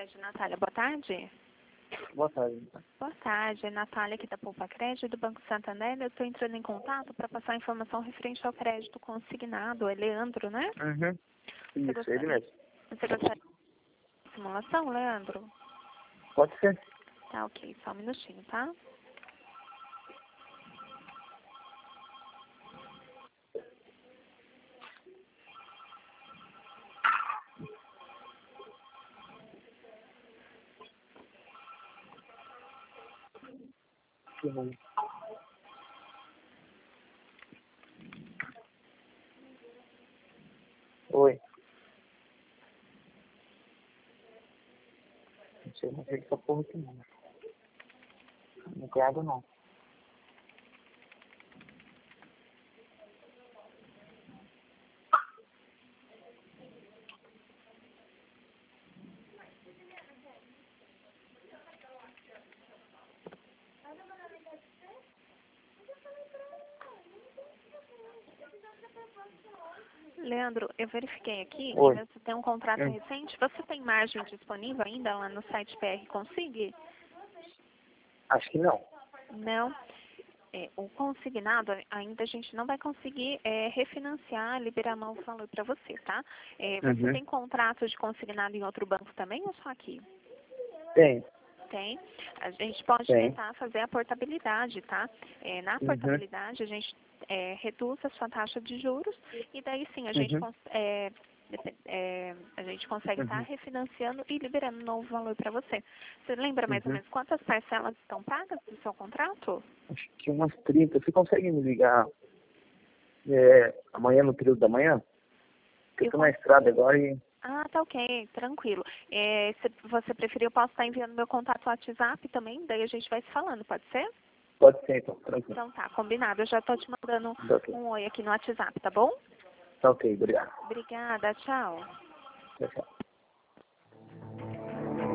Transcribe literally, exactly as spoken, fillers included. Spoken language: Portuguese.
Crédito, Natália, boa tarde. Boa tarde. Boa tarde, Natália aqui da Poupa Crédito do Banco Santander. Eu estou entrando em contato para passar informação referente ao crédito consignado. É Leandro, né? Uhum. Isso, gostaria, ele mesmo. Você gostaria de simulação, Leandro? Pode ser. Tá, ok. Só um minutinho, tá? Uhum. Oi. Não sei, não sei que essa porra aqui não. Não tem água não. Leandro, eu verifiquei aqui Oi. que você tem um contrato Hum. recente. Você tem margem disponível ainda lá no site P R Consigne? Acho que não. Não. É, o consignado, ainda a gente não vai conseguir é, refinanciar, liberar novo valor para você, tá? É, você Uhum. tem contrato de consignado em outro banco também ou só aqui? Tem. Tem. A gente pode Tem. tentar fazer a portabilidade, tá? É, na Uhum. portabilidade, a gente é, reduz a sua taxa de juros e daí sim a gente, Uhum. cons- é, depe- é, a gente consegue estar Uhum. refinanciando e liberando novo valor para você. Você lembra mais ou Uhum. menos quantas parcelas estão pagas do seu contrato? Acho que umas trinta. Você consegue me ligar é, amanhã no período da manhã? Porque eu Eu tô na cons- estrada agora e... Ah, tá ok, tranquilo. É, se você preferir, eu posso estar enviando meu contato no WhatsApp também, daí a gente vai se falando, pode ser? Pode ser então, tranquilo. Então tá, combinado. Eu já estou te mandando Tá ok. um oi aqui no WhatsApp, tá bom? Tá ok, obrigado. Obrigada, tchau. Tchau, tchau.